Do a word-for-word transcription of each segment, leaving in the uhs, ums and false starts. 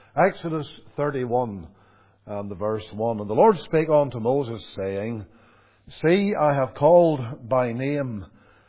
Exodus thirty-one and the verse one. And the Lord spake unto Moses, saying, See, I have called by name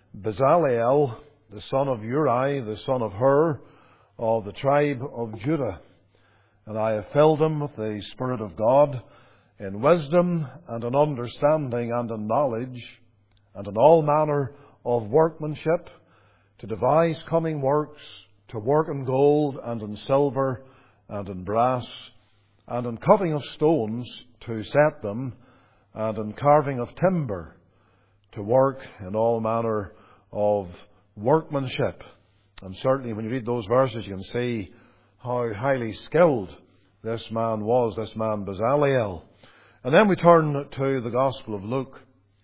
Bezaleel, the son of Uri, the son of Hur, of the tribe of Judah. And I have filled him with the Spirit of God, in wisdom and in understanding and in knowledge, and in all manner of workmanship, to devise cunning works, to work in gold and in silver and in brass, and in cutting of stones to set them, and in carving of timber, to work in all manner of workmanship. And certainly when you read those verses, you can see how highly skilled this man was, this man Bezaleel. And then we turn to the Gospel of Luke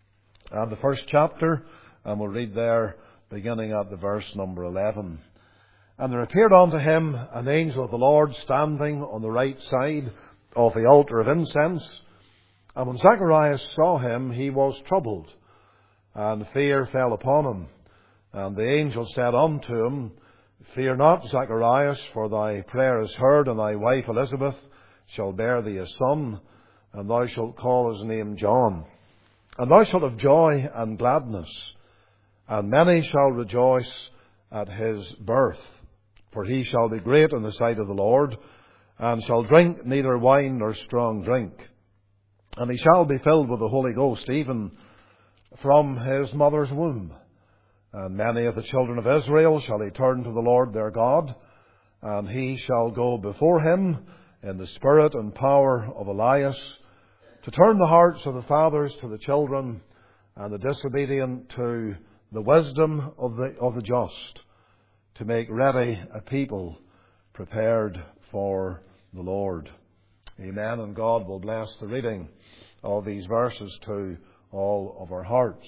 and the first chapter, and we'll read there beginning at the verse number eleven. And there appeared unto him an angel of the Lord standing on the right side of the altar of incense. And when Zacharias saw him, he was troubled, and fear fell upon him. And the angel said unto him, Fear not, Zacharias, for thy prayer is heard, and thy wife Elizabeth shall bear thee a son, and thou shalt call his name John. And thou shalt have joy and gladness, and many shall rejoice at his birth. For he shall be great in the sight of the Lord, and shall drink neither wine nor strong drink. And he shall be filled with the Holy Ghost, even from his mother's womb. And many of the children of Israel shall he turn to the Lord their God, and he shall go before him in the spirit and power of Elias, to turn the hearts of the fathers to the children, and the disobedient to the wisdom of the of the just, to make ready a people prepared for the Lord. Amen. And God will bless the reading of these verses to all of our hearts.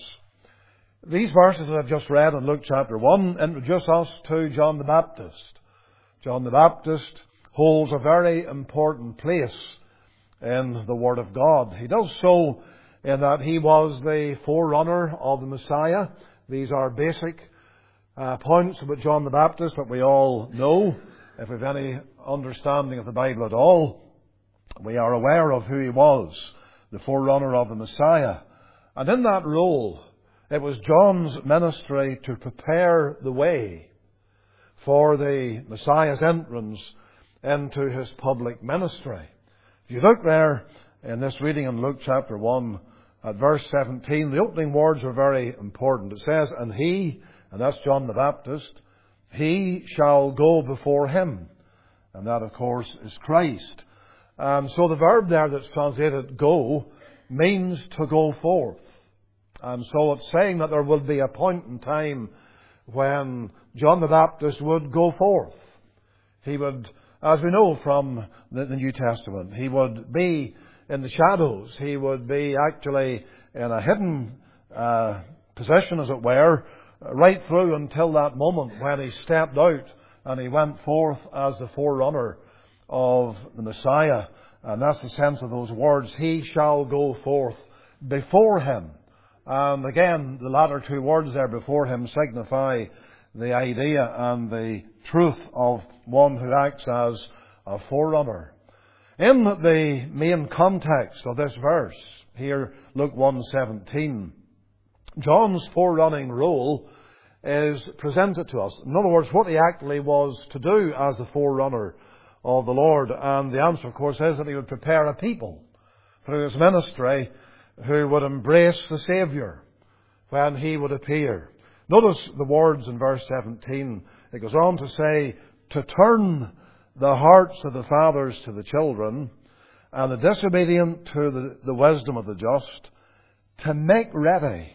These verses that I've just read in Luke chapter one introduce us to John the Baptist. John the Baptist holds a very important place in the Word of God. He does so in that he was the forerunner of the Messiah. These are basic uh, points about John the Baptist that we all know. If we have any understanding of the Bible at all, we are aware of who he was, the forerunner of the Messiah. And in that role, it was John's ministry to prepare the way for the Messiah's entrance into his public ministry. If you look there in this reading in Luke chapter one at verse seventeen, the opening words are very important. It says, And he, and that's John the Baptist, he shall go before him. And that, of course, is Christ. And so the verb there that's translated go means to go forth. And so it's saying that there will be a point in time when John the Baptist would go forth. He would, as we know from the, the New Testament, he would be in the shadows. He would be actually in a hidden uh, position, as it were, right through until that moment when he stepped out and he went forth as the forerunner of the Messiah. And that's the sense of those words, he shall go forth before him. And again, the latter two words there, before him, signify the idea and the truth of one who acts as a forerunner. In the main context of this verse, here, Luke one seventeen, John's forerunning role is presented to us. In other words, what he actually was to do as the forerunner of the Lord. And the answer, of course, is that he would prepare a people through his ministry who would embrace the Saviour when he would appear. Notice the words in verse seventeen. It goes on to say, to turn the hearts of the fathers to the children, and the disobedient to the, the wisdom of the just, to make ready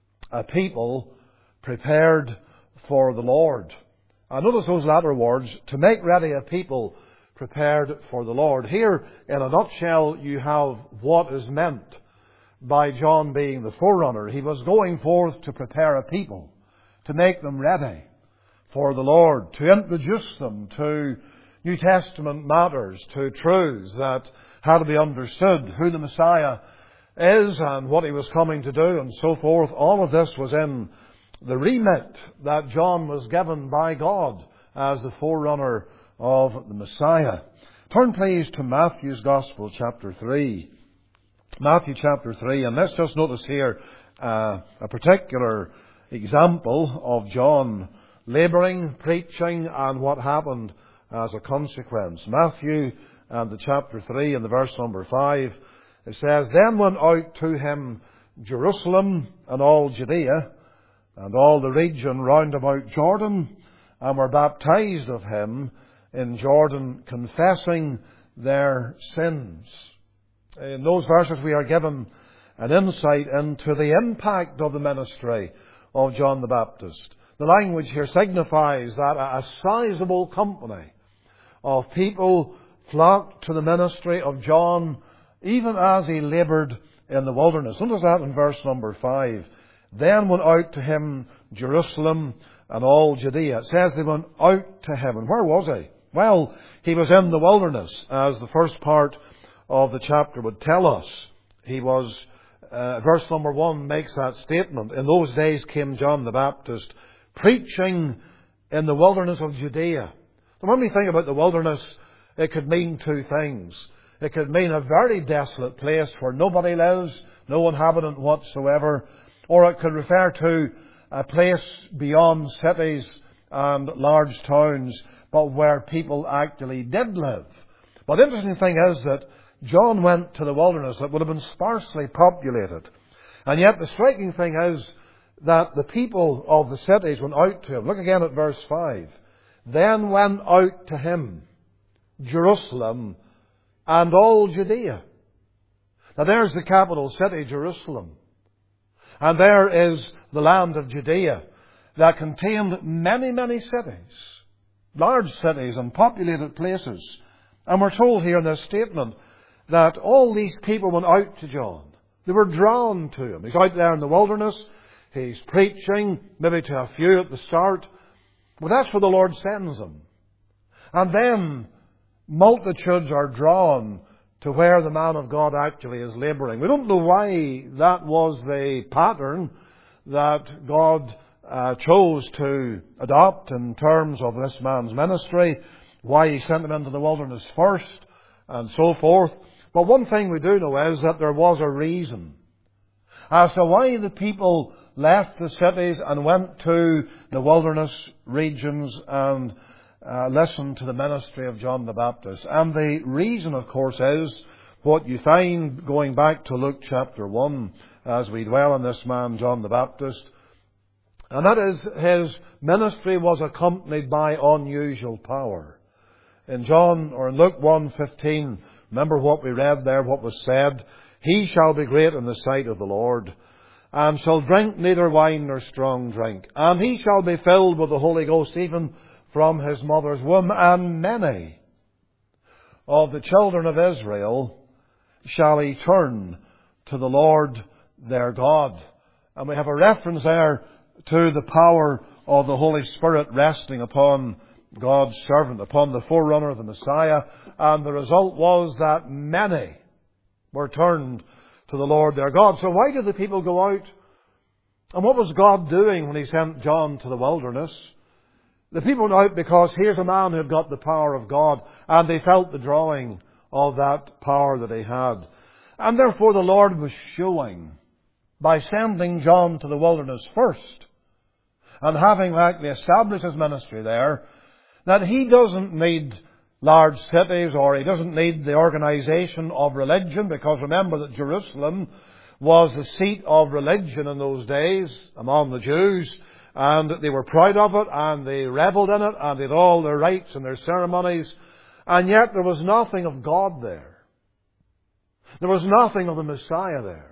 a people prepared for the Lord. And notice those latter words, to make ready a people prepared for the Lord. Here, in a nutshell, you have what is meant by John being the forerunner. He was going forth to prepare a people, to make them ready for the Lord, to introduce them to New Testament matters, to truths that had to be understood, who the Messiah is and what he was coming to do and so forth. All of this was in the remit that John was given by God as the forerunner of the Messiah. Turn please to Matthew's Gospel, chapter three. Matthew chapter three, and let's just notice here uh, a particular example of John labouring, preaching, and what happened as a consequence. Matthew and the chapter three and the verse number five, it says, Then went out to him Jerusalem and all Judea and all the region round about Jordan, and were baptized of him in Jordan, confessing their sins. In those verses we are given an insight into the impact of the ministry of John the Baptist. The language here signifies that a sizable company of people flocked to the ministry of John even as he laboured in the wilderness. Notice that in verse number five. Then went out to him Jerusalem and all Judea. It says they went out to him. And where was he? Well, he was in the wilderness, as the first part of the chapter would tell us. He was, uh, verse number one makes that statement. In those days came John the Baptist preaching in the wilderness of Judea. And when we think about the wilderness, it could mean two things. It could mean a very desolate place where nobody lives, no inhabitant whatsoever. Or it could refer to a place beyond cities and large towns, but where people actually did live. But the interesting thing is that John went to the wilderness that would have been sparsely populated. And yet the striking thing is that the people of the cities went out to him. Look again at verse five. Then went out to him Jerusalem and all Judea. Now there's the capital city, Jerusalem. And there is the land of Judea that contained many, many cities. Large cities and populated places. And we're told here in this statement that all these people went out to John. They were drawn to him. He's out there in the wilderness. He's preaching, maybe to a few at the start. But that's where the Lord sends him. And then multitudes are drawn to where the man of God actually is labouring. We don't know why that was the pattern that God uh, chose to adopt in terms of this man's ministry, why he sent him into the wilderness first, and so forth. But one thing we do know is that there was a reason as to why the people left the cities and went to the wilderness regions and uh, listened to the ministry of John the Baptist. And the reason, of course, is what you find going back to Luke chapter one as we dwell on this man, John the Baptist. And that is, his ministry was accompanied by unusual power. In John, or in Luke one fifteen, remember what we read there, what was said. He shall be great in the sight of the Lord, and shall drink neither wine nor strong drink. And he shall be filled with the Holy Ghost even from his mother's womb. And many of the children of Israel shall he turn to the Lord their God. And we have a reference there to the power of the Holy Spirit resting upon God's servant, upon the forerunner of the Messiah. And the result was that many were turned to the Lord their God. So why did the people go out? And what was God doing when he sent John to the wilderness? The people went out because here's a man who had got the power of God, and they felt the drawing of that power that he had. And therefore the Lord was showing, by sending John to the wilderness first, and having actually established his ministry there, that he doesn't need large cities, or he doesn't need the organisation of religion, because remember that Jerusalem was the seat of religion in those days among the Jews, and they were proud of it, and they revelled in it, and they had all their rites and their ceremonies, and yet there was nothing of God there. There was nothing of the Messiah there.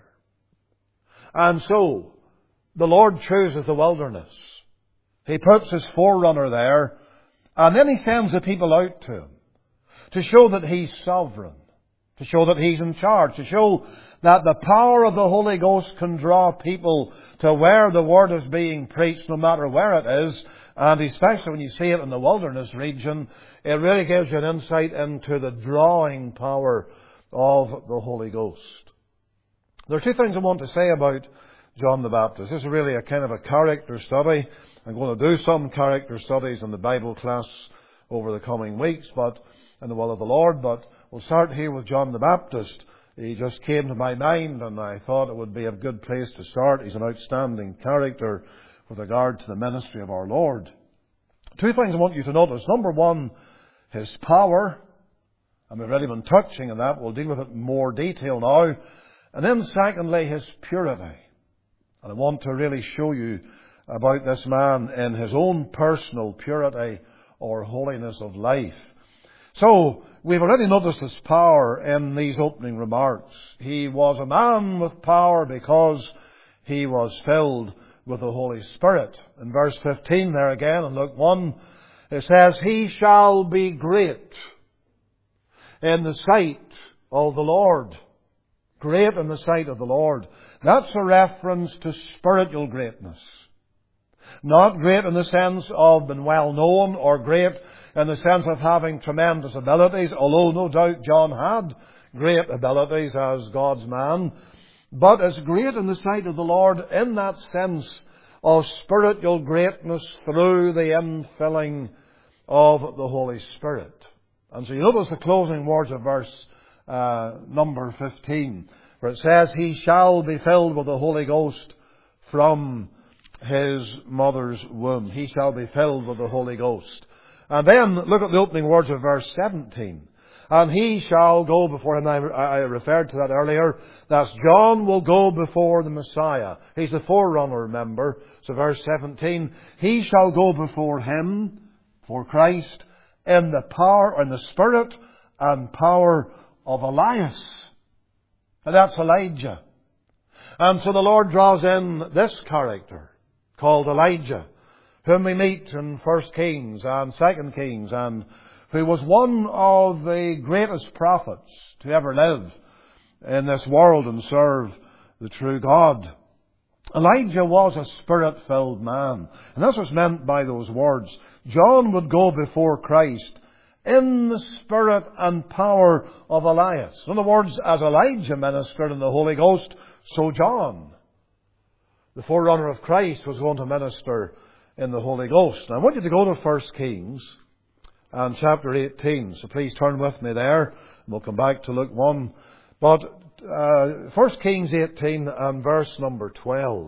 And so the Lord chooses the wilderness. He puts his forerunner there, and then he sends the people out to him to show that he's sovereign, to show that he's in charge, to show that the power of the Holy Ghost can draw people to where the Word is being preached, no matter where it is. And especially when you see it in the wilderness region, it really gives you an insight into the drawing power of the Holy Ghost. There are two things I want to say about John the Baptist. This is really a kind of a character study. I'm going to do some character studies in the Bible class over the coming weeks, but in the will of the Lord. But we'll start here with John the Baptist. He just came to my mind, and I thought it would be a good place to start. He's an outstanding character with regard to the ministry of our Lord. Two things I want you to notice. Number one, his power. And we've already been touching on that. We'll deal with it in more detail now. And then secondly, his purity. And I want to really show you about this man in his own personal purity or holiness of life. So, we've already noticed his power in these opening remarks. He was a man with power because he was filled with the Holy Spirit. In verse fifteen there again, in Luke one, it says, "He shall be great in the sight of the Lord." Great in the sight of the Lord. That's a reference to spiritual greatness. Not great in the sense of being well known or great in the sense of having tremendous abilities, although no doubt John had great abilities as God's man. But as great in the sight of the Lord in that sense of spiritual greatness through the infilling of the Holy Spirit. And so you notice the closing words of verse uh, number fifteen, where it says, "He shall be filled with the Holy Ghost from his mother's womb." He shall be filled with the Holy Ghost. And then look at the opening words of verse seventeen. "And he shall go before him." I, I referred to that earlier. That's John will go before the Messiah. He's the forerunner, remember. So verse seventeen, "He shall go before him," for Christ, "in the power, in the spirit and power of Elias." And that's Elijah. And so the Lord draws in this character called Elijah, whom we meet in First Kings and Second Kings, and who was one of the greatest prophets to ever live in this world and serve the true God. Elijah was a spirit-filled man. And that's what's meant by those words. John would go before Christ in the spirit and power of Elias. In other words, as Elijah ministered in the Holy Ghost, so John, the forerunner of Christ, was going to minister in the Holy Ghost. Now, I want you to go to First Kings and chapter eighteen. So please turn with me there, and we'll come back to Luke one. But uh, First Kings eighteen and verse number twelve.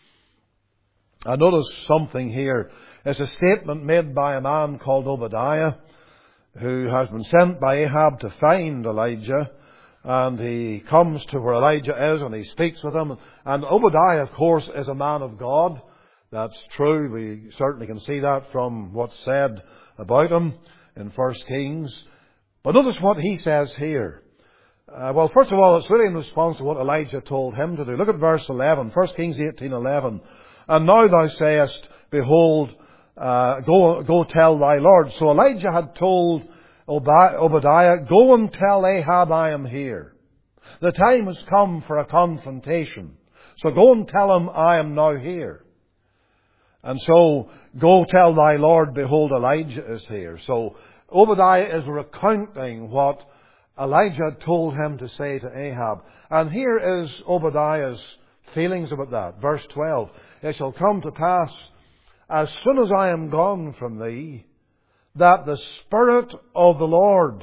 I notice something here. It's a statement made by a man called Obadiah, who has been sent by Ahab to find Elijah. And he comes to where Elijah is and he speaks with him. And Obadiah, of course, is a man of God. That's true. We certainly can see that from what's said about him in First Kings. But notice what he says here. Uh, well, first of all, it's really in response to what Elijah told him to do. Look at verse eleven, First Kings eighteen eleven. "And now thou sayest, Behold, uh, go, go tell thy Lord." So Elijah had told Obadiah, "Go and tell Ahab I am here. The time has come for a confrontation. So go and tell him I am now here. And so, go tell thy Lord, behold, Elijah is here." So Obadiah is recounting what Elijah told him to say to Ahab. And here is Obadiah's feelings about that. Verse twelve, "It shall come to pass, as soon as I am gone from thee, that the Spirit of the Lord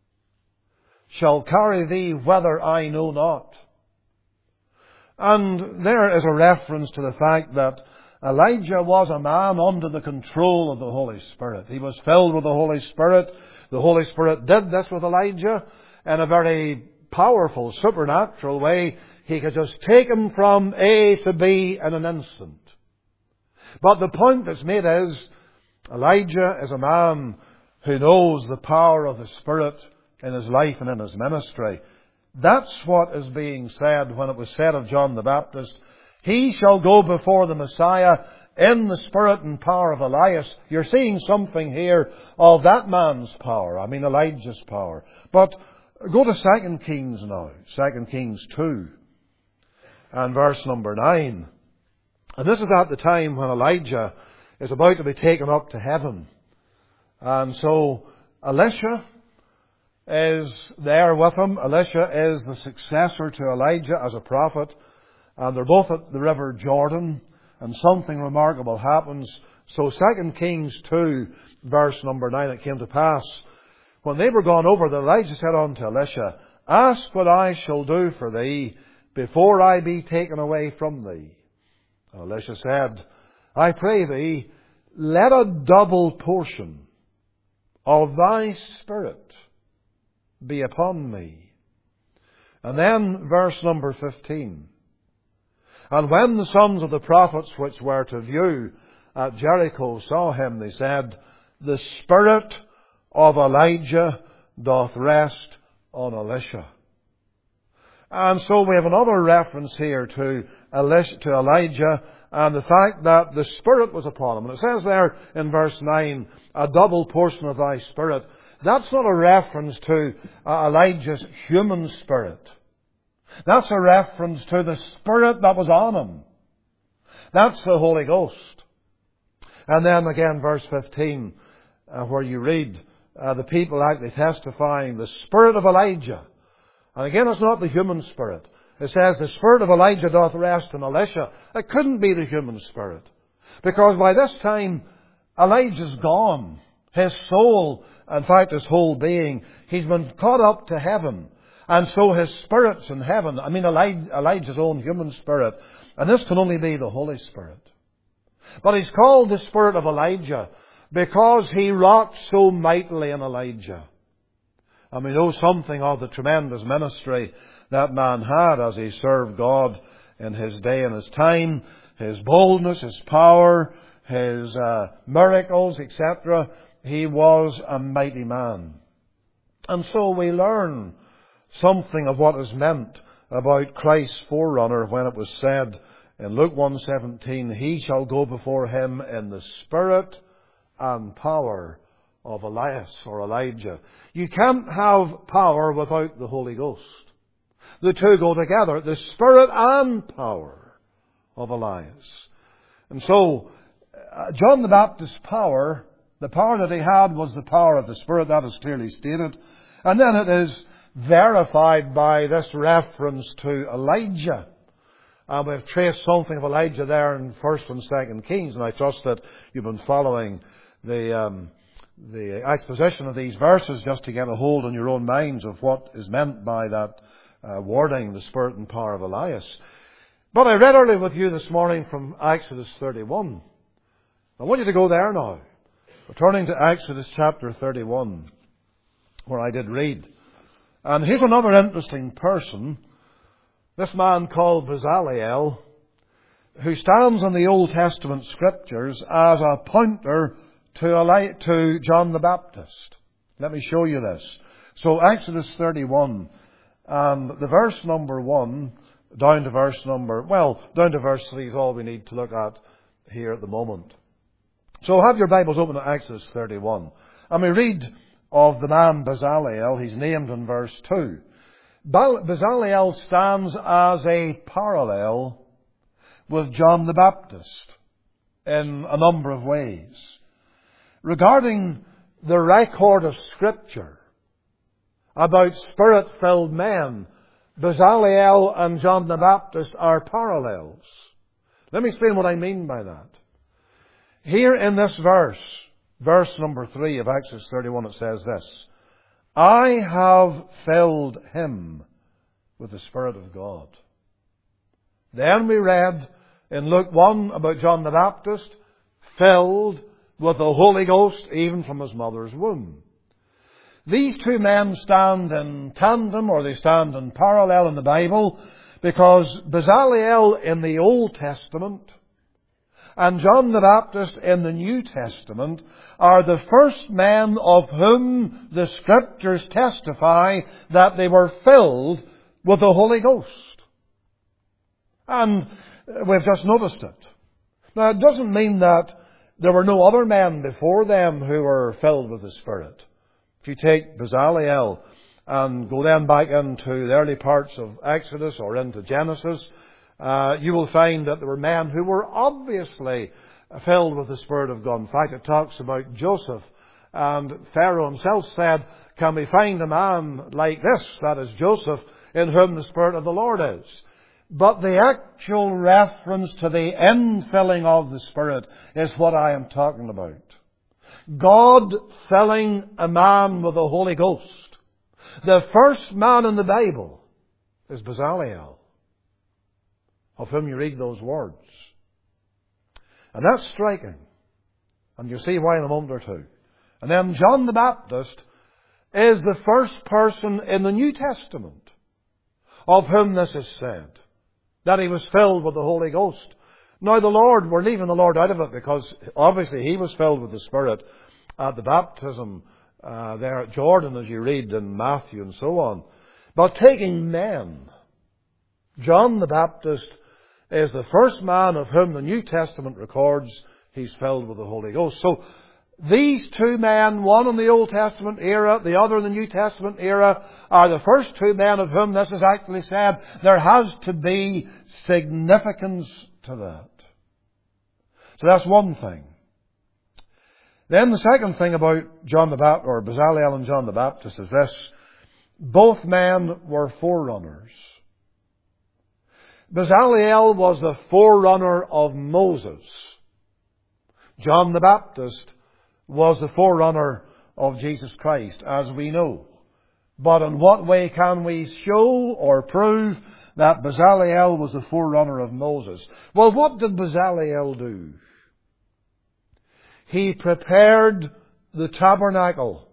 shall carry thee whither I know not." And there is a reference to the fact that Elijah was a man under the control of the Holy Spirit. He was filled with the Holy Spirit. The Holy Spirit did this with Elijah in a very powerful, supernatural way. He could just take him from A to B in an instant. But the point that's made is, Elijah is a man who knows the power of the Spirit in his life and in his ministry. That's what is being said when it was said of John the Baptist, "He shall go before the Messiah in the spirit and power of Elias." You're seeing something here of that man's power. I mean Elijah's power. But go to Second Kings now. Second Kings two. And verse number nine. And this is at the time when Elijah is about to be taken up to heaven. And so Elisha is there with him. Elisha is the successor to Elijah as a prophet. And they're both at the river Jordan. And something remarkable happens. So Second Kings two, verse number nine, "It came to pass, when they were gone over, Elijah said unto Elisha, Ask what I shall do for thee before I be taken away from thee. Elisha said, I pray thee, let a double portion of thy Spirit be upon me. And then verse number fifteen. And when the sons of the prophets which were to view at Jericho saw him, they said, The Spirit of Elijah doth rest on Elisha. And so we have another reference here to Elisha, to Elijah, and the fact that the Spirit was upon him. And it says there in verse nine, a double portion of thy Spirit. That's not a reference to uh, Elijah's human spirit. That's a reference to the Spirit that was on him. That's the Holy Ghost. And then again, verse fifteen, uh, where you read uh, the people actually testifying, the Spirit of Elijah. And again, it's not the human spirit. It says, the Spirit of Elijah doth rest on Elisha. It couldn't be the human spirit. Because by this time, Elijah's gone. His soul, in fact his whole being, he's been caught up to heaven. And so his spirit's in heaven. I mean Elijah's own human spirit. And this can only be the Holy Spirit. But he's called the Spirit of Elijah because he wrought so mightily in Elijah. And we know something of the tremendous ministry that man had as he served God in his day and his time. His boldness, his power, his uh, miracles, et cetera. He was a mighty man. And so we learn something of what is meant about Christ's forerunner when it was said in Luke one seventeen, He shall go before him in the spirit and power of Elias or Elijah. You can't have power without the Holy Ghost. The two go together, the Spirit and power of Elias. And so, uh, John the Baptist's power, the power that he had was the power of the Spirit, that is clearly stated. And then it is verified by this reference to Elijah. And we've traced something of Elijah there in First and Second Kings, and I trust that you've been following the um, the exposition of these verses just to get a hold on your own minds of what is meant by that uh, wording, the Spirit and power of Elias. But I read earlier with you this morning from Exodus thirty-one. I want you to go there now. We're turning to Exodus chapter thirty-one, where I did read. And here's another interesting person, this man called Bezaleel, who stands in the Old Testament Scriptures as a pointer to, Eli- to John the Baptist. Let me show you this. So Exodus thirty-one, and the verse number one, down to verse number, well, down to verse three is all we need to look at here at the moment. So have your Bibles open to Exodus thirty-one. And we read of the man Bezaleel. He's named in verse two. Bezaleel stands as a parallel with John the Baptist in a number of ways. Regarding the record of Scripture about Spirit-filled men, Bezaleel and John the Baptist are parallels. Let me explain what I mean by that. Here in this verse, verse number three of Exodus thirty-one, it says this, I have filled him with the Spirit of God. Then we read in Luke one about John the Baptist, filled with the Holy Ghost even from his mother's womb. These two men stand in tandem, or they stand in parallel in the Bible, because Bezaleel in the Old Testament and John the Baptist in the New Testament are the first men of whom the Scriptures testify that they were filled with the Holy Ghost. And we've just noticed it. Now, it doesn't mean that there were no other men before them who were filled with the Spirit. If you take Bezaleel and go then back into the early parts of Exodus or into Genesis, uh, you will find that there were men who were obviously filled with the Spirit of God. In fact, it talks about Joseph, and Pharaoh himself said, can we find a man like this, that is Joseph, in whom the Spirit of the Lord is? But the actual reference to the infilling of the Spirit is what I am talking about. God filling a man with the Holy Ghost. The first man in the Bible is Bezaleel, of whom you read those words. And that's striking. And you'll see why in a moment or two. And then John the Baptist is the first person in the New Testament of whom this is said, that he was filled with the Holy Ghost. Now the Lord, we're leaving the Lord out of it because obviously he was filled with the Spirit at the baptism uh, there at Jordan, as you read in Matthew and so on. But taking men, John the Baptist is the first man of whom the New Testament records he's filled with the Holy Ghost. So these two men, one in the Old Testament era, the other in the New Testament era, are the first two men of whom this is actually said. There has to be significance to that. So that's one thing. Then the second thing about John the Baptist, or Bezaleel and John the Baptist, is this. Both men were forerunners. Bezaleel was the forerunner of Moses. John the Baptist was the forerunner of Jesus Christ, as we know. But in what way can we show or prove that Bezaleel was the forerunner of Moses? Well, what did Bezaleel do? He prepared the tabernacle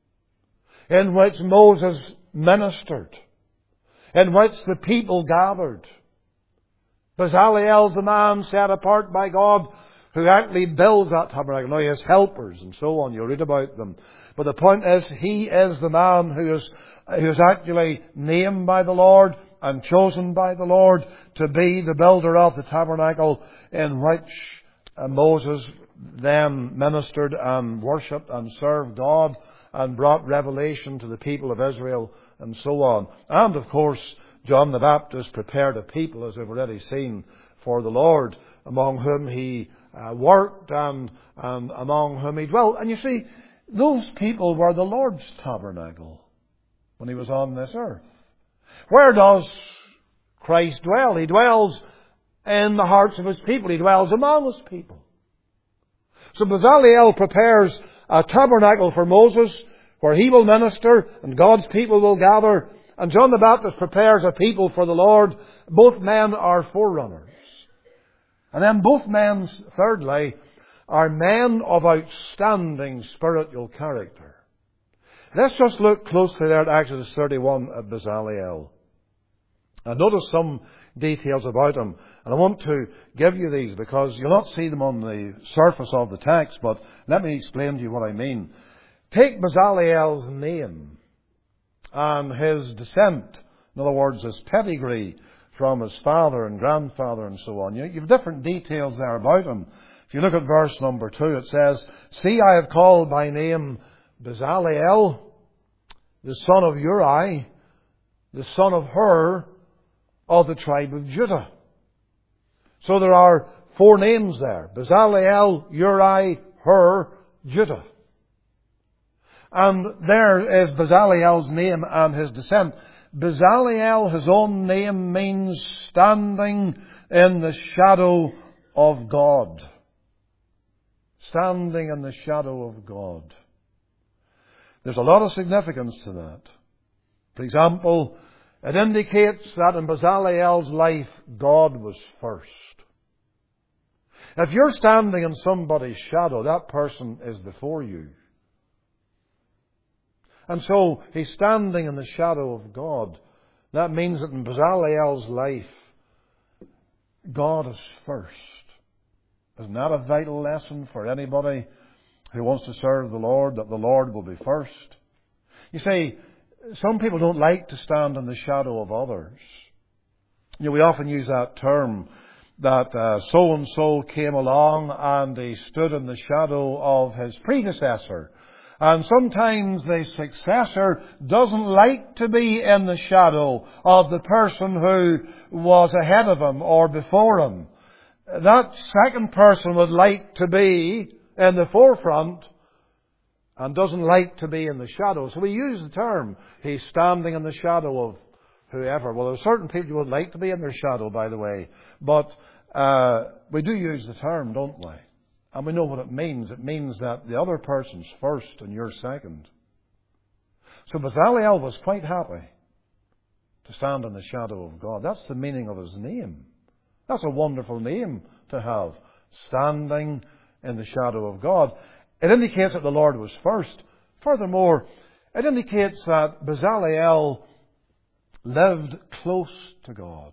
in which Moses ministered, in which the people gathered. Bezalel's the man set apart by God who actually builds that tabernacle. Now he has helpers and so on. You'll read about them. But the point is, he is the man who is, who is actually named by the Lord and chosen by the Lord to be the builder of the tabernacle in which uh, Moses then ministered and worshipped and served God and brought revelation to the people of Israel and so on. And of course, John the Baptist prepared a people, as we've already seen, for the Lord, among whom he uh, worked and, and among whom he dwelt. And you see, those people were the Lord's tabernacle when he was on this earth. Where does Christ dwell? He dwells in the hearts of his people. He dwells among his people. So Bezaleel prepares a tabernacle for Moses where he will minister and God's people will gather. And John the Baptist prepares a people for the Lord. Both men are forerunners. And then both men, thirdly, are men of outstanding spiritual character. Let's just look closely there at Exodus thirty-one at Bezaleel. And notice some details about him. And I want to give you these because you'll not see them on the surface of the text, but let me explain to you what I mean. Take Bezalel's name and his descent. In other words, his pedigree from his father and grandfather and so on. You have different details there about him. If you look at verse number two, it says, "See, I have called by name Bezaleel, the son of Uri, the son of Hur, of the tribe of Judah." So there are four names there. Bezaleel, Uri, Hur, Judah. And there is Bezalel's name and his descent. Bezaleel, his own name, means standing in the shadow of God. Standing in the shadow of God. There's a lot of significance to that. For example, it indicates that in Bezalel's life, God was first. If you're standing in somebody's shadow, that person is before you. And so, he's standing in the shadow of God. That means that in Bezalel's life, God is first. Isn't that a vital lesson for anybody who wants to serve the Lord, that the Lord will be first? You see, some people don't like to stand in the shadow of others. You know, we often use that term that uh, so-and-so came along and he stood in the shadow of his predecessor. And sometimes the successor doesn't like to be in the shadow of the person who was ahead of him or before him. That second person would like to be in the forefront and doesn't like to be in the shadow. So we use the term, he's standing in the shadow of whoever. Well, there are certain people who would like to be in their shadow, by the way. But uh, we do use the term, don't we? And we know what it means. It means that the other person's first and you're second. So Bezaleel was quite happy to stand in the shadow of God. That's the meaning of his name. That's a wonderful name to have. Standing in the shadow of God. It indicates that the Lord was first. Furthermore, it indicates that Bezaleel lived close to God.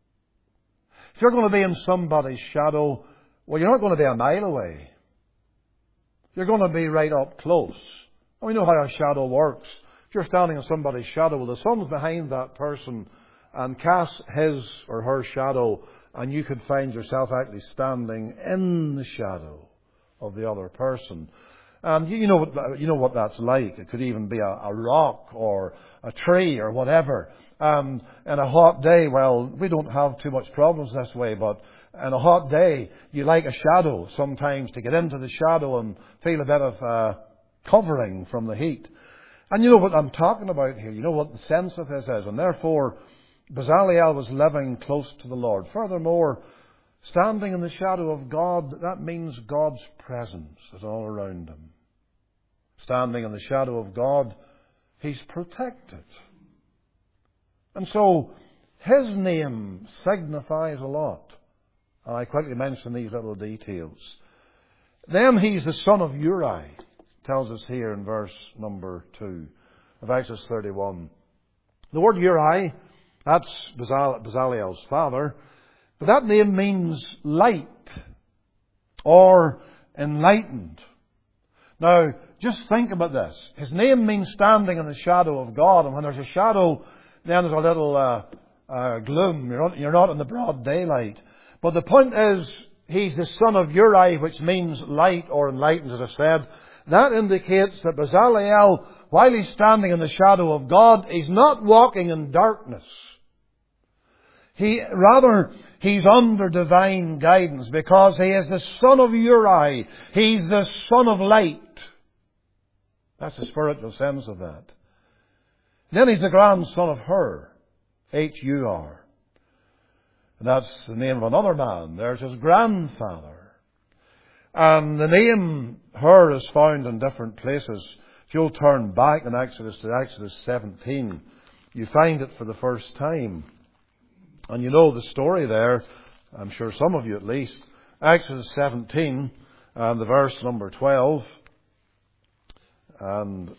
If you're going to be in somebody's shadow, well, you're not going to be a mile away. You're going to be right up close. And we know how a shadow works. If you're standing in somebody's shadow, well, the sun's behind that person and casts his or her shadow, and you could find yourself actually standing in the shadow of the other person. And you know what, you know what that's like. It could even be a, a rock or a tree or whatever. Um, in a hot day, well, we don't have too much problems this way, but in a hot day, you like a shadow sometimes to get into the shadow and feel a bit of uh, covering from the heat. And you know what I'm talking about here. You know what the sense of this is. And therefore, Bezaleel was living close to the Lord. Furthermore, standing in the shadow of God, that means God's presence is all around him. Standing in the shadow of God, he's protected. And so, his name signifies a lot. And I quickly mention these little details. Then he's the son of Uri, tells us here in verse number two of Exodus thirty-one. The word Uri, that's Bezaleel's father, but that name means light or enlightened. Now, just think about this. His name means standing in the shadow of God, and when there's a shadow, then there's a little uh, uh, gloom. You're not, you're not in the broad daylight. But the point is, he's the son of Uri, which means light or enlightened, as I said. That indicates that Bezaleel, while he's standing in the shadow of God, he's not walking in darkness. He, rather, he's under divine guidance because he is the son of Uri. He's the son of light. That's the spiritual sense of that. Then he's the grandson of Hur, H U R. And that's the name of another man. There's his grandfather. And the name Hur is found in different places. If you'll turn back in Exodus to Exodus seventeen, you find it for the first time. And you know the story there, I'm sure some of you at least. Exodus seventeen and the verse number twelve. And,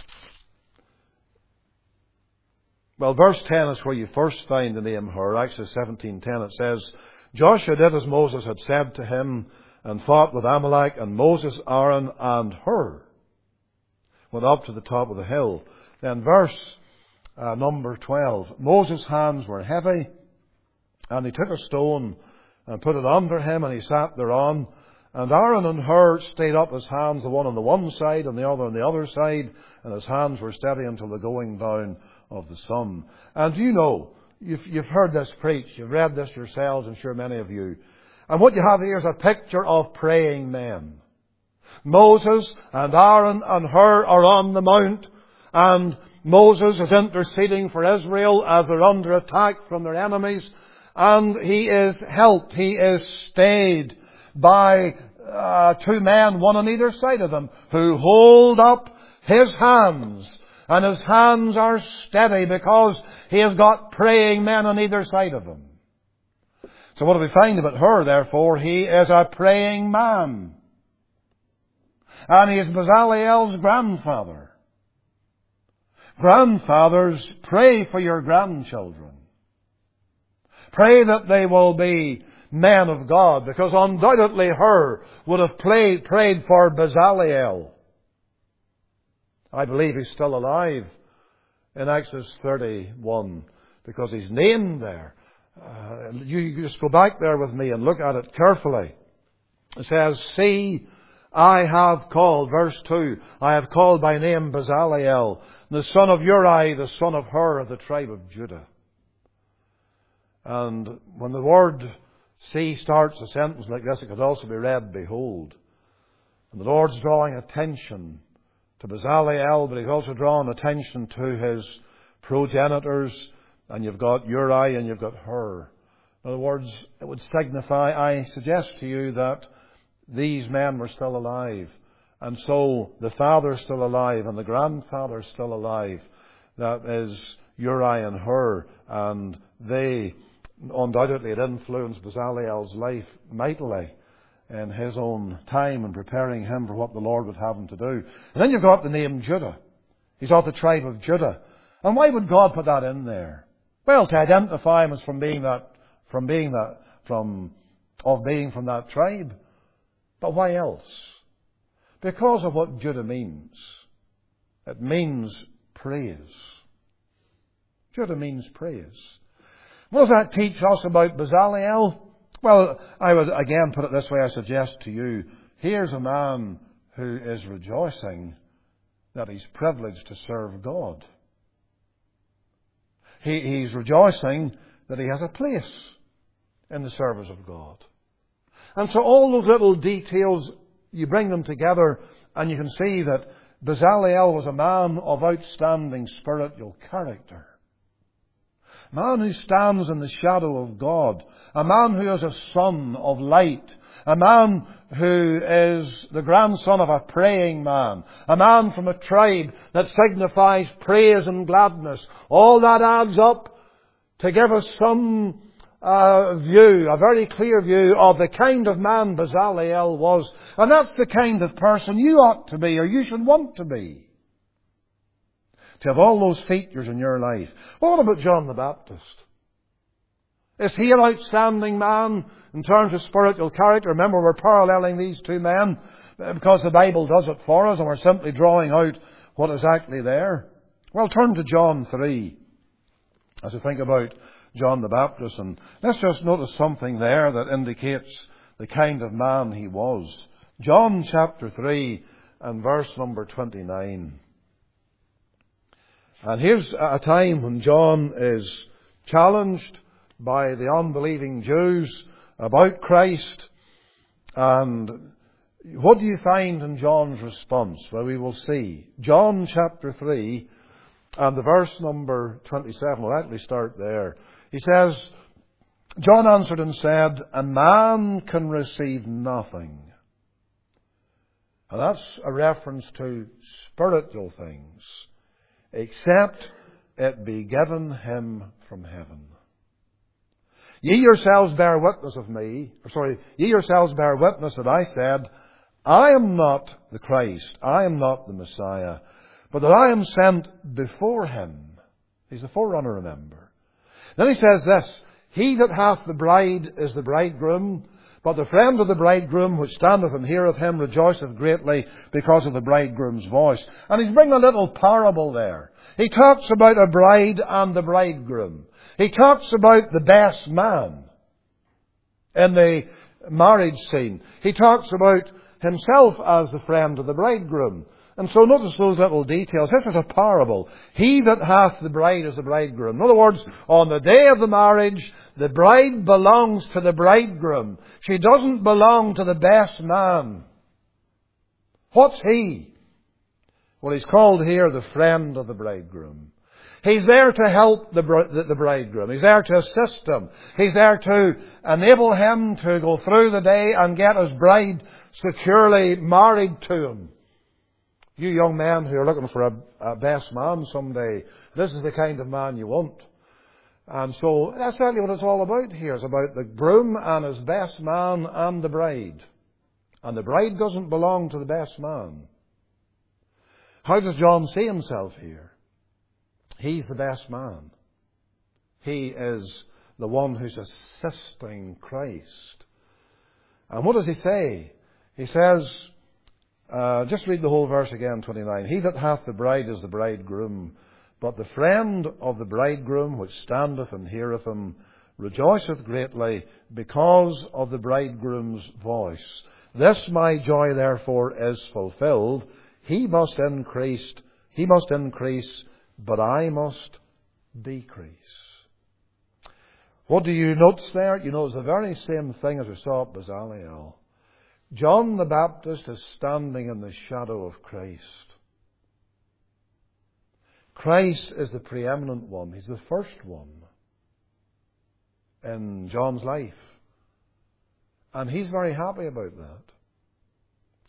well, verse ten is where you first find the name Hur. Exodus seventeen ten, it says, Joshua did as Moses had said to him and fought with Amalek, and Moses, Aaron, and Hur went up to the top of the hill. Then verse uh, number twelve, Moses' hands were heavy, and he took a stone and put it under him, and he sat thereon. And Aaron and Hur stayed up his hands, the one on the one side and the other on the other side, and his hands were steady until the going down of the sun. And you know, you've, you've heard this preached, you've read this yourselves, I'm sure many of you. And what you have here is a picture of praying men. Moses and Aaron and Hur are on the mount, and Moses is interceding for Israel as they're under attack from their enemies, and he is helped, he is stayed by uh, two men, one on either side of them, who hold up his hands. And his hands are steady because he has got praying men on either side of him. So what do we find about Hur, therefore? He is a praying man. And he is Bezaleel's grandfather. Grandfathers, pray for your grandchildren. Pray that they will be men of God, because undoubtedly Hur would have played, prayed for Bezaleel. I believe he's still alive in Exodus thirty-one, because he's named there. Uh, you, you just go back there with me and look at it carefully. It says, see, I have called, verse two, I have called by name Bezaleel, the son of Uri, the son of Hur of the tribe of Judah. And when the word see starts a sentence like this, it could also be read, behold. And the Lord's drawing attention to Bezaleel, but he's also drawing attention to his progenitors. And you've got Uri and you've got Hur. In other words, it would signify, I suggest to you, that these men were still alive. And so the father's still alive and the grandfather's still alive. That is Uriah and Hur. And they undoubtedly had influenced Bezalel's life mightily in his own time and preparing him for what the Lord would have him to do. And then you've got the name Judah. He's of the tribe of Judah. And why would God put that in there? Well, to identify him as from being that, from being that, from, of being from that tribe. But why else? Because of what Judah means. It means praise. Judah means praise. What does that teach us about Bezalel? Well, I would again put it this way, I suggest to you. Here's a man who is rejoicing that he's privileged to serve God. He, he's rejoicing that he has a place in the service of God. And so all those little details, you bring them together and you can see that Bezalel was a man of outstanding spiritual character. A man who stands in the shadow of God. A man who is a son of light. A man who is the grandson of a praying man. A man from a tribe that signifies praise and gladness. All that adds up to give us some uh, view, a very clear view of the kind of man Bezalel was. And that's the kind of person you ought to be, or you should want to be. To have all those features in your life. What about John the Baptist? Is he an outstanding man in terms of spiritual character? Remember, we're paralleling these two men because the Bible does it for us and we're simply drawing out what is actually there. Well, turn to John three as we think about John the Baptist, and let's just notice something there that indicates the kind of man he was. John chapter three and verse number twenty-nine. And here's a time when John is challenged by the unbelieving Jews about Christ. And what do you find in John's response? Well, we will see. John chapter three and the verse number twenty-seven. We'll actually start there. He says, John answered and said, a man can receive nothing. And that's a reference to spiritual things, except it be given him from heaven. Ye yourselves bear witness of me, or sorry, ye yourselves bear witness that I said, I am not the Christ, I am not the Messiah, but that I am sent before him. He's the forerunner, remember. Then he says this, he that hath the bride is the bridegroom, but the friend of the bridegroom which standeth and heareth him rejoiceth greatly because of the bridegroom's voice. And he's bringing a little parable there. He talks about a bride and the bridegroom. He talks about the best man in the marriage scene. He talks about himself as the friend of the bridegroom. And so notice those little details. This is a parable. He that hath the bride is the bridegroom. In other words, on the day of the marriage, the bride belongs to the bridegroom. She doesn't belong to the best man. What's he? Well, he's called here the friend of the bridegroom. He's there to help the, the, the bridegroom. He's there to assist him. He's there to enable him to go through the day and get his bride securely married to him. You young men who are looking for a, a best man someday, this is the kind of man you want. And so that's really what it's all about here. It's about the groom and his best man and the bride. And the bride doesn't belong to the best man. How does John see himself here? He's the best man. He is the one who's assisting Christ. And what does he say? He says, uh, just read the whole verse again, twenty-nine. He that hath the bride is the bridegroom, but the friend of the bridegroom which standeth and heareth him rejoiceth greatly because of the bridegroom's voice. This my joy therefore is fulfilled. He must increase, he must increase, but I must decrease. What do you notice there? You notice the very same thing as we saw at Bezalel. John the Baptist is standing in the shadow of Christ. Christ is the preeminent one. He's the first one in John's life. And he's very happy about that.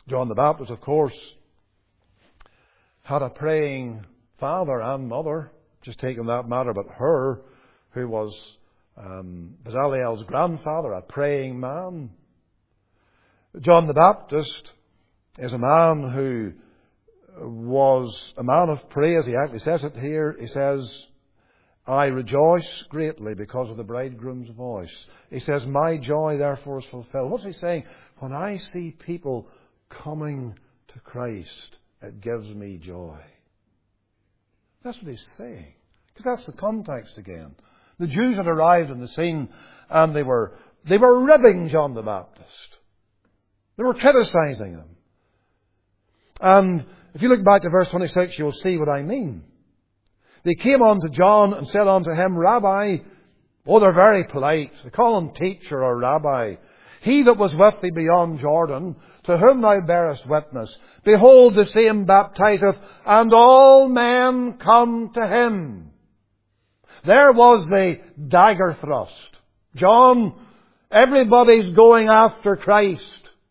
John the Baptist, of course, had a praying father and mother. Just taking that matter, but her, who was um, Bezalel's grandfather, a praying man. John the Baptist is a man who was a man of praise. He actually says it here. He says, I rejoice greatly because of the bridegroom's voice. He says, my joy therefore is fulfilled. What's he saying? When I see people coming to Christ, it gives me joy. That's what he's saying. Because that's the context again. The Jews had arrived on the scene and they were, they were ribbing John the Baptist. They were criticizing him. And if you look back to verse twenty-six, you'll see what I mean. They came unto John and said unto him, Rabbi, oh, they're very polite. They call him teacher or rabbi. He that was with thee beyond Jordan, to whom thou bearest witness, behold, the same baptizeth, and all men come to him. There was the dagger thrust. John, everybody's going after Christ.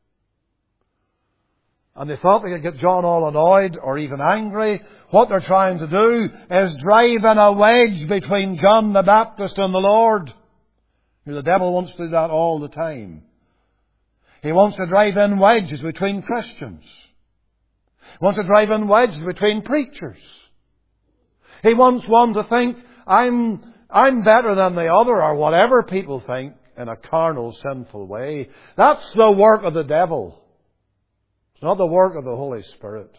And they thought they could get John all annoyed or even angry. What they're trying to do is drive in a wedge between John the Baptist and the Lord. The devil wants to do that all the time. He wants to drive in wedges between Christians. He wants to drive in wedges between preachers. He wants one to think, I'm, I'm better than the other, or whatever people think, in a carnal, sinful way. That's the work of the devil. It's not the work of the Holy Spirit.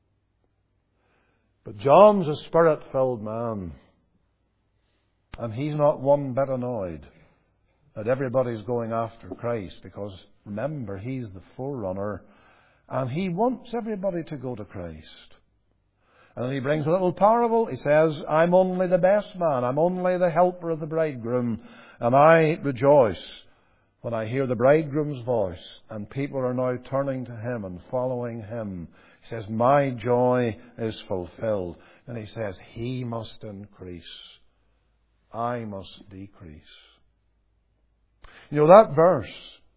But John's a Spirit-filled man. And he's not one bit annoyed that everybody's going after Christ, because remember, he's the forerunner and he wants everybody to go to Christ. And then he brings a little parable. He says, I'm only the best man. I'm only the helper of the bridegroom. And I rejoice when I hear the bridegroom's voice and people are now turning to him and following him. He says, my joy is fulfilled. And he says, he must increase. I must decrease. You know, that verse,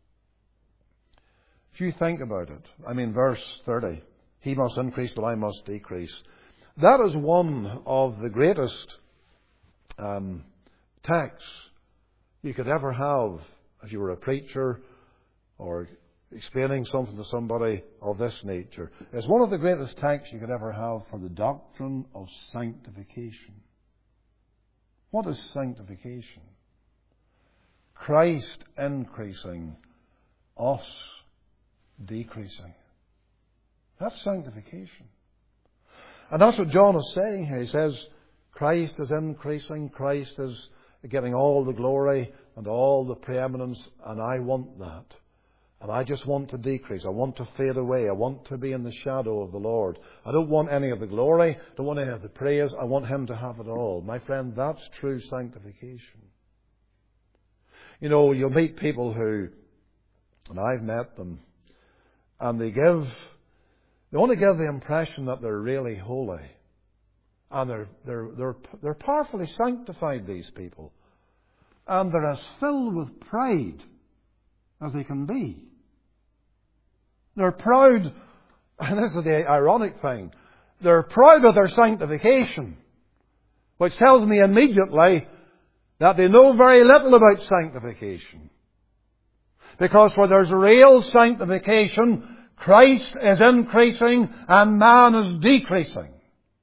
if you think about it, I mean verse thirty, he must increase but I must decrease. That is one of the greatest um, texts you could ever have if you were a preacher or explaining something to somebody of this nature. It's one of the greatest texts you could ever have for the doctrine of sanctification. What is sanctification? Christ increasing, us decreasing. That's sanctification. And that's what John is saying here. He says, Christ is increasing, Christ is getting all the glory and all the preeminence, and I want that. And I just want to decrease. I want to fade away. I want to be in the shadow of the Lord. I don't want any of the glory. I don't want any of the praise. I want Him to have it all. My friend, that's true sanctification. You know, you'll meet people who, and I've met them, and they give, they want to give the impression that they're really holy. And they're, they're, they're, they're powerfully sanctified, these people. And they're as filled with pride as they can be. They're proud, and this is the ironic thing, they're proud of their sanctification, which tells me immediately that they know very little about sanctification. Because where there's real sanctification, Christ is increasing and man is decreasing.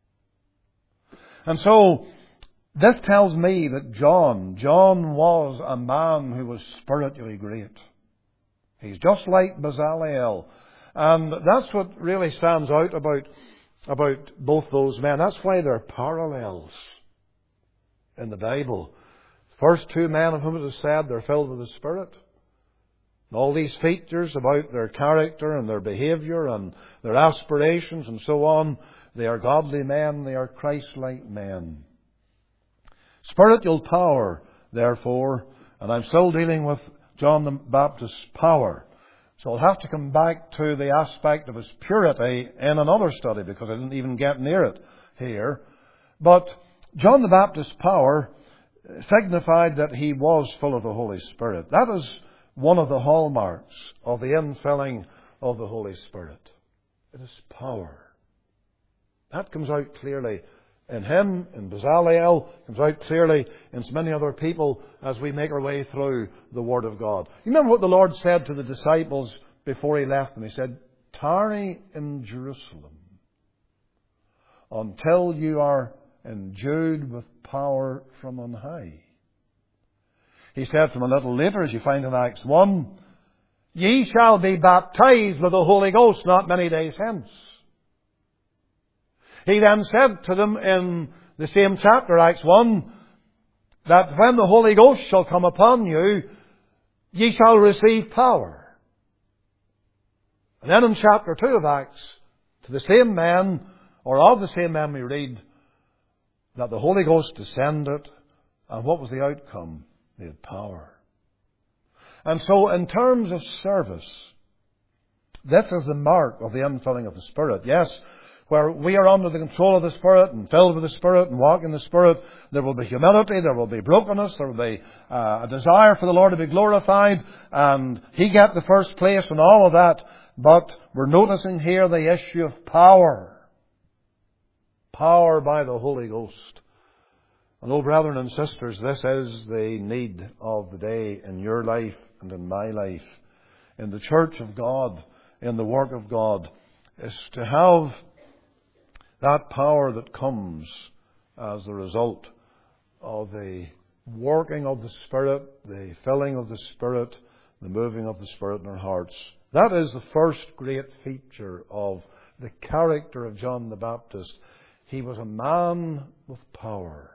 And so, this tells me that John, John was a man who was spiritually great. He's just like Bezalel. And that's what really stands out about, about both those men. That's why they're parallels in the Bible. First two men of whom it is said they're filled with the Spirit. And all these features about their character and their behaviour and their aspirations and so on, they are godly men, they are Christ-like men. Spiritual power, therefore, and I'm still dealing with John the Baptist's power. So I'll have to come back to the aspect of his purity in another study because I didn't even get near it here. But John the Baptist's power signified that he was full of the Holy Spirit. That is one of the hallmarks of the infilling of the Holy Spirit. It is power. That comes out clearly in him, in Bezalel, comes out clearly in so many other people as we make our way through the Word of God. You remember what the Lord said to the disciples before he left them? He said, "Tarry in Jerusalem until you are endued with power from on high." He said to them a little later, as you find in Acts one, "Ye shall be baptized with the Holy Ghost not many days hence." He then said to them in the same chapter, Acts one, that when the Holy Ghost shall come upon you, ye shall receive power. And then in chapter two of Acts, to the same men, or of the same men we read, that the Holy Ghost descended, and what was the outcome? They had power. And so in terms of service, this is the mark of the infilling of the Spirit. Yes, where we are under the control of the Spirit and filled with the Spirit and walk in the Spirit, there will be humility, there will be brokenness, there will be uh, a desire for the Lord to be glorified, and He get the first place in all of that. But we're noticing here the issue of power. Power by the Holy Ghost. And oh, brethren and sisters, this is the need of the day in your life and in my life, in the church of God, in the work of God, is to have that power that comes as the result of the working of the Spirit, the filling of the Spirit, the moving of the Spirit in our hearts. That is the first great feature of the character of John the Baptist. He was a man with power.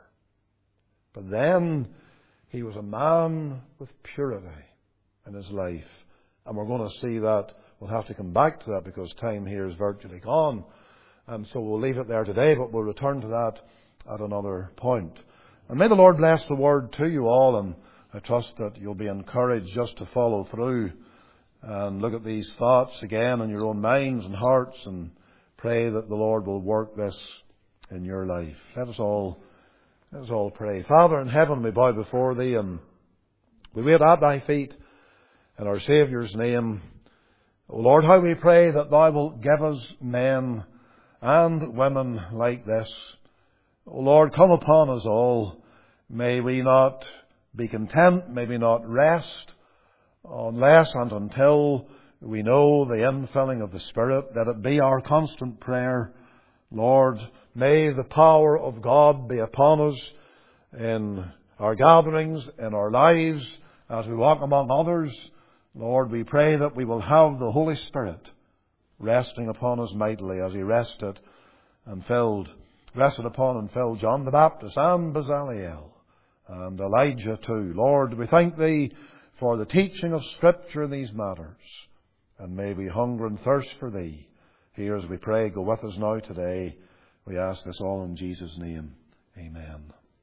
But then he was a man with purity in his life. And we're going to see that. We'll have to come back to that because time here is virtually gone. And so we'll leave it there today, but we'll return to that at another point. And may the Lord bless the word to you all, and I trust that you'll be encouraged just to follow through and look at these thoughts again in your own minds and hearts, and pray that the Lord will work this in your life. Let us all, let us all pray. Father in heaven, we bow before Thee, and we wait at Thy feet in our Saviour's name. O Lord, how we pray that Thou wilt give us men and women like this. O Lord, come upon us all. May we not be content, may we not rest, unless and until we know the infilling of the Spirit. Let it be our constant prayer. Lord, may the power of God be upon us in our gatherings, in our lives, as we walk among others. Lord, we pray that we will have the Holy Spirit resting upon us mightily as He rested and filled, rested upon and filled John the Baptist and Bezalel and Elijah too. Lord, we thank Thee for the teaching of Scripture in these matters, and may we hunger and thirst for Thee. Here as we pray, go with us now today. We ask this all in Jesus' name. Amen.